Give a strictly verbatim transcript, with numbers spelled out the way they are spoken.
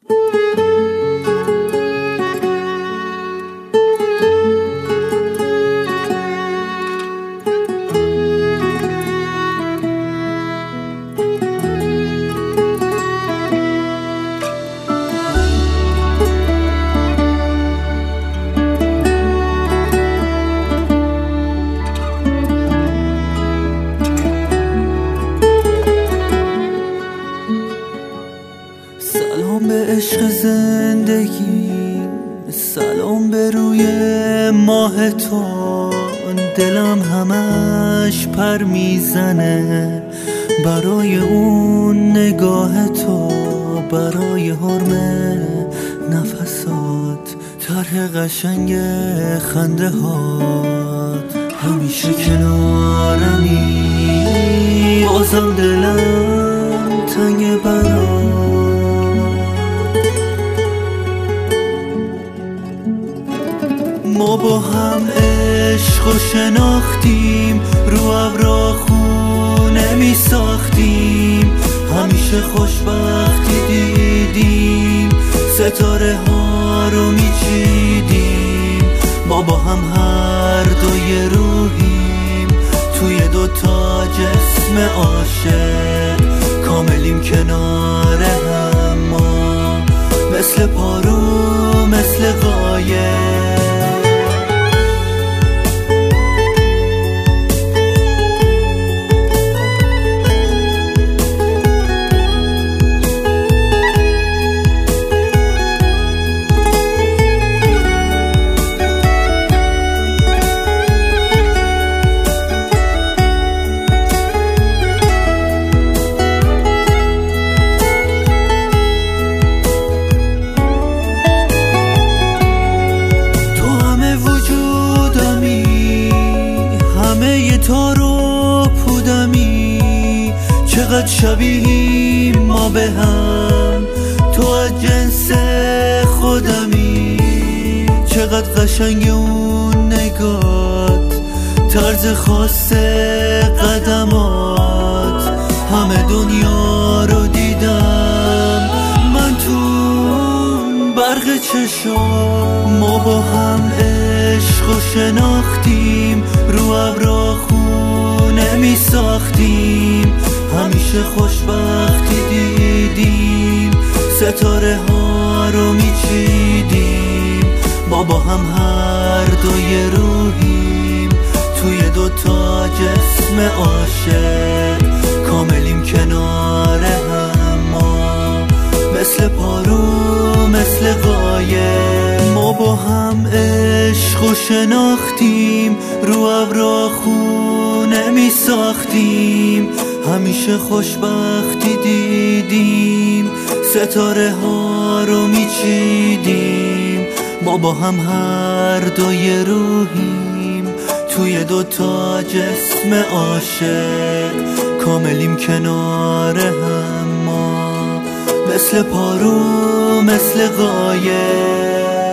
سلام به عشق زندگی، سلام به روی ماه تو. دلم همش پر میزنه برای اون نگاه تو، برای حرم نفسات، طرح قشنگ خنده هات. همیشه کنارمی، بازم دلم تنگ برات. ما با هم عشق و شناختیم، رو ابرا خونه می ساختیم، همیشه خوشبختی دیدیم، ستاره ها رو می چیدیم. ما با هم هر دوی روحیم، توی دوتا جسم عاشق، کاملیم کنار هم ما، مثل پارو مثل قایق. تو رو پودمی، چقدر شبیهیم ما به هم، تو از جنس خودمی. چقدر قشنگ اون نگات، طرز خاص قدمات، همه دنیا رو دیدم من تو برق چشام. ما با هم عشق و شناختیم، رو ابرا خونه می ساختیم، همیشه خوشبختی دیدیم، ستاره ها رو می چیدیم. ما با هم هر دوی روحیم، توی دوتا جسم عاشق، کاملیم کنار هم ما، مثل پارو مثل قایق. ما با هم عشق و شناختیم، رو ابرا خونه می ساختیم، همیشه خوشبختی دیدیم، ستاره ها رو می چیدیم. ما با هم هر دوی روحیم، توی دوتا جسم عاشق، کاملیم کنار هم ما، مثل پارو مثل قایق.